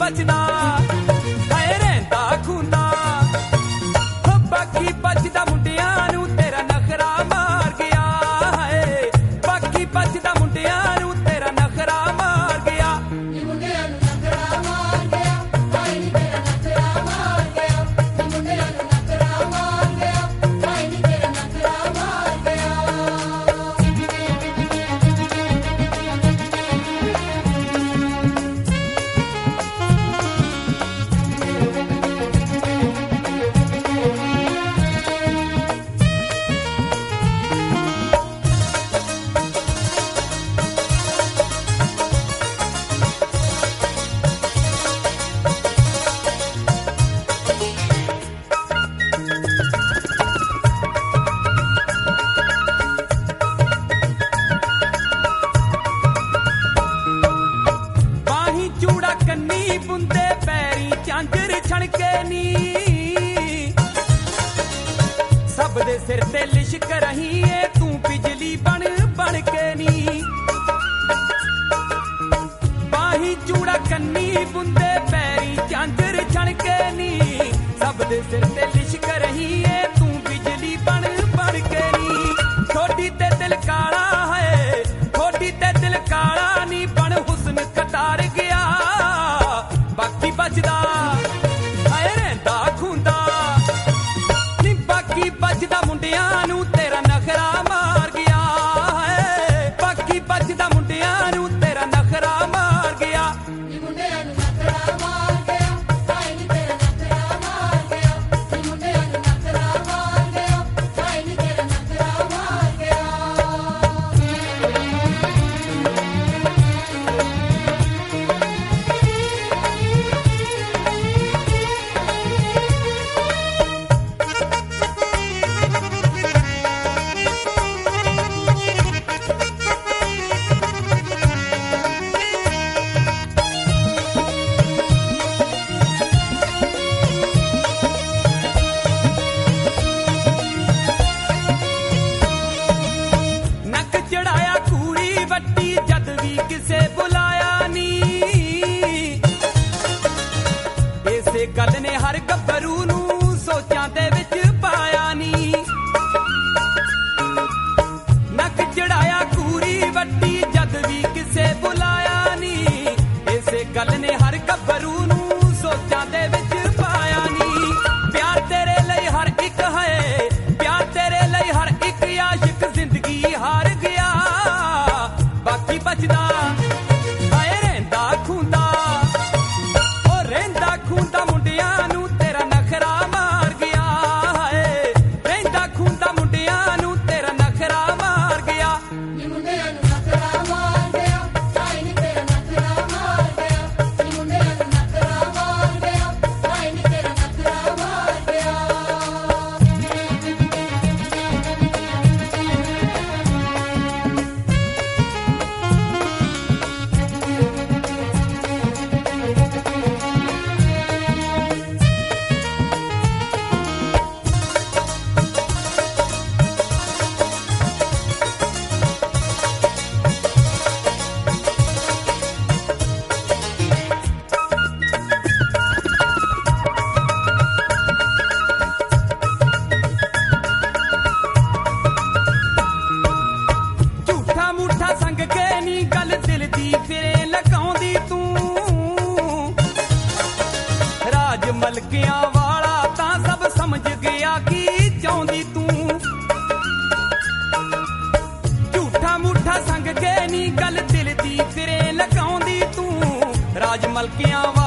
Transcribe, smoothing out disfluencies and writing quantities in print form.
ਬਚਦਾ ਹਾਏ ਰਹਿੰਦਾ ਖੁੰਦਾ ਹੋ ਬਾਕੀ ਬਚਦਾ ਮੁੰਡਿਆਂ ਨੂੰ ਤੇਰਾ ਨਖਰਾ ਮਾਰ ਗਿਆ ਹਾਏ ਬਾਕੀ ਬਚਦਾ ਮੁੰਡਿਆਂ ਨੂੰ ਤੇਰਾ ਨਖਰਾ ਮਾਰ ਗਿਆ ਨੀ ਮੁੰਡਿਆਂ ਨੂੰ ਨਖਰਾ ਮਾਰ ਗਿਆ ਹਾਏ ਨੀ ਤੇਰਾ ਨਖਰਾ ਮਾਰ ਗਿਆ ਨੀ ਮੁੰਡਿਆਂ ਨੂੰ ਨਖਰਾ ਮਾਰ ਗਿਆ ਹਾਏ ਨੀ ਤੇਰਾ ਨਖਰਾ ਮਾਰ ਗਿਆ ਚੂੜਾ ਕੰਨੀ ਬੁੰਦੇ ਪੈਰੀ ਝਾਂਜਰ ਛਣਕੇ ਨੀ ਸਭ ਦੇ ਸਿਰ ਤੇ ਲਿਸ਼ਕ ਰਹੀ ਏ ਤੂੰ ਬਿਜਲੀ ਬਣ ਬਣ ਕੇ ਨੀ ਬਾਹੀ ਚੂੜਾ ਕੰਨੀ ਬੁੰਦੇ ਪੈਰੀ ਝਾਂਜਰ ਛਣਕੇ ਨੀ ਸਭ ਦੇ ਸਿਰ ਤੇ ਲਿਸ਼ਕ ਰਹੀ ਏ ਤੂੰ ਬਿਜਲੀ ਬਣ ਬਣ ਕੇ ਨੀ ਥੋੜੀ ਤੇ ਦਿਲ ਕਾਲਾ ਹੈ ਥੋੜੀ ਤੇ ਦਿਲ ਕਾਲਾ ਨੀ ਬਣ ਹੁਸਨ ਕਟਾਰ ਗਿਆ ਬਾਕੀ ਬਚਦਾ ਹਾਏ ਰਹਿੰਦਾ ਖੁੰਦਾ ਨੀ ਬਾਕੀ ਬਚਦਾ ਮੁੰਡਿਆਂ ਨੂੰ ਤੇਰਾ ਨਖਰਾ ਮਾਰ ਗਿਆ ਹਾਏ ਬਾਕੀ ਬਚਦਾ ਮੁੰਡਿਆਂ ਨੂੰ ਤੇਰਾ ਨਖਰਾ ਮਾਰ ਗਿਆ ਨੀ ਮੁੰਡਿਆਂ ਨੂੰ ਨਖਰਾ ਮਾਰ ਗਿਆ ਹਾਏ ਨੀ ਤੇਰਾ ਨਖਰਾ ਮਾਰ ਗਿਆ ਨੀ ਮੁੰਡਿਆਂ ਨੂੰ ਨਖਰਾ ਮਾਰ ਗਿਆ ਹਾਏ ਨੀ ਤੇਰਾ ਨਖਰਾ ਮਾਰ ਗਿਆ ਨੱਕ ਚੜਾਇਆ ਕੂੜੀ ਵੱਟੀ ਜਦ ਵੀ ਕਿਸੇ ਬੁਲਾਇਆ ਨੀ ਇਸੇ ਗੱਲ ਨੇ ਹਰ ਗੱਭਰੂ ਨੂੰ ਸੋਚਾਂ ਦੇ ਵਿੱਚ ਪਾਇਆ ਨੀ ਨੱਕ ਚੜਾਇਆ ਕੂੜੀ ਵੱਟੀ ਜਦ ਵੀ ਕਿਸੇ ਬੁਲਾਇਆ ਨੀ ਇਸੇ ਗੱਲ ਨੇ ਹਰ ਗੱਭਰੂ ਨੂੰ ਸੋਚਾਂ ਦੇ ਵਿੱਚ ਪਾਇਆ ਨੀ ਪਿਆਰ ਤੇਰੇ ਲਈ ਹਰ ਇੱਕ ਹੈ ਪਿਆਰ ਤੇਰੇ ਲਈ ਹਰ ਇੱਕ ਆਸ਼ਿਕ ਜ਼ਿੰਦਗੀ ਹਾਰ ਗਿਆ ਬਾਕੀ ਬਚਦਾ ਹਾਏ ਰਹਿੰਦਾ ਖੁੰਦਾ ਉਹ ਰਹਿੰਦਾ ਖੁੰਦਾ ਮੁੰਡਿਆਂ ਨੂੰ ਤੇਰਾ ਨਖਰਾ ਮਾਰ ਗਿਆ ਹਾਏ ਰਹਿੰਦਾ ਖੁੰਦਾ ਮੁੰਡਿਆਂ ਨੂੰ ਤੇਰਾ ਨਖਰਾ ਮਾਰ ਗਿਆ ਨੀ ਮੁੰਡਿਆਂ ਨੂੰ ਨਖਰਾ ਮਾਰ ਗਿਆ ਹਾਏ ਨੀ ਤੇਰਾ ਨਖਰਾ ਮਾਰ ਗਿਆ ਨੀ ਮੁੰਡਿਆਂ ਨੂੰ ਨਖਰਾ ਮਾਰ ਗਿਆ ਹਾਏ ਨੀ ਤੇਰਾ ਨਖਰਾ ਮਾਰ ਗਿਆ ਝੂਠਾ ਮੂਠਾ ਸੰਗ ਕੇ ਨੀ ਗੱਲ ਦਿਲ ਦੀ ਫਿਰੇ ਲਗਾਉਂਦੀ ਤੂੰ ਰਾਜ ਮਲਕਿਆਂ ਵਾਲਾ ਤਾਂ ਸਭ ਸਮਝ ਗਿਆ ਕੀ ਚਾਹੁੰਦੀ ਤੂੰ ਝੂਠਾ ਮੂਠਾ ਸੰਗ ਕੇ ਨੀ ਗੱਲ ਦਿਲ ਦੀ ਫਿਰੇ ਲਗਾਉਂਦੀ ਤੂੰ ਰਾਜ ਮਲਕਿਆਂ